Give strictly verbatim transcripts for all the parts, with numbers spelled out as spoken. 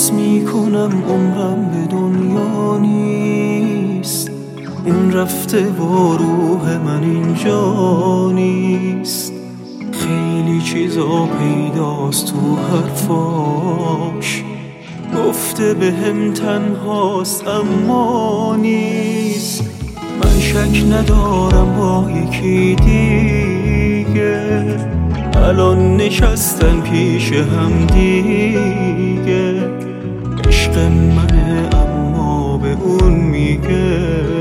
حس میکنم عمرم به دنیا نیست، اون رفته و روح من اینجا نیست. خیلی چیزا پیداست تو حرفاش، گفته به هم تنهاست اما نیست. من شک ندارم با یکی دیگه الان نشستن پیش هم دیگه. عشق منه اما به اون میگه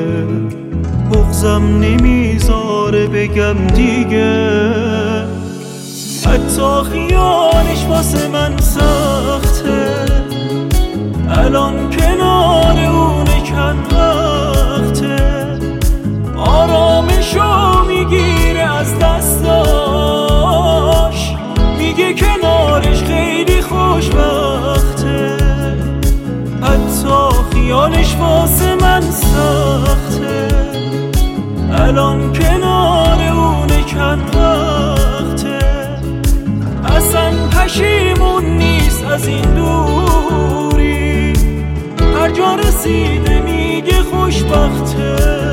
بغضم نمیذاره بگم دیگه. حتی خیالش واسه من سخته، الان کنار اونه چند وقته. آرامشو میگیره از دستاش، میگه کنارش خیلی خوشبخته. حتی خیالش واسه من سخته، الان کنار اونه چند وقته. اصلا پشیمون نیست از این دوری، هر جا رسیده میگه خوشبخته.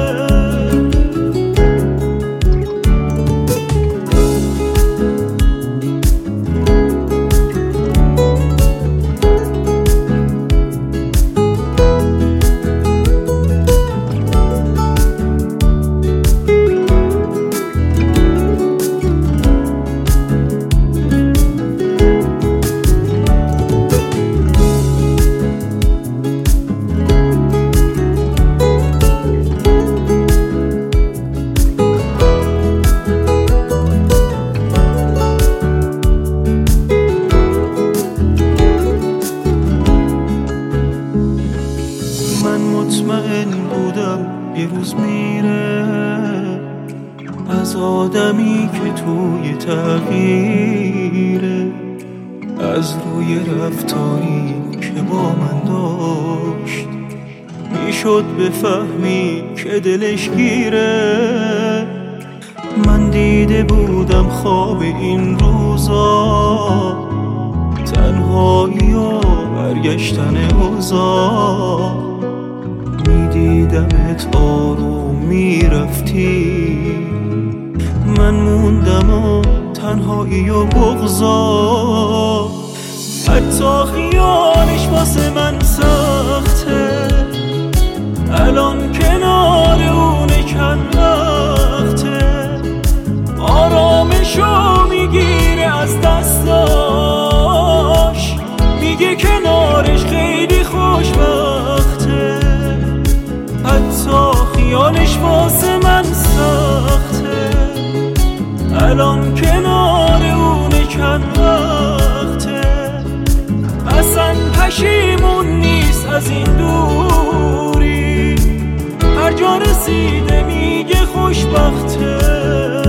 مطمئن بودم یه روز میره از آدمی که توی تغییره، از روی رفتاری که با من داشت میشد بفهمی که دلش گیره. من دیده بودم خواب این روزا، تنهایی و برگشتن اوضاع. میدیدمت آروم میرفتی، من موندم و تنهایی و بغضا. حتی خیالش واسه من سخته، الان کنار اونه چند وقته. آرامشو میگیره از دستاش، میگه کنارش خیلی خوشبخته. حتی خیالش واسه من سخته، الان کنار اونه چند وقته. اصلا پشیمون نیست از این دوری، هر جا رسیده میگه خوشبخته.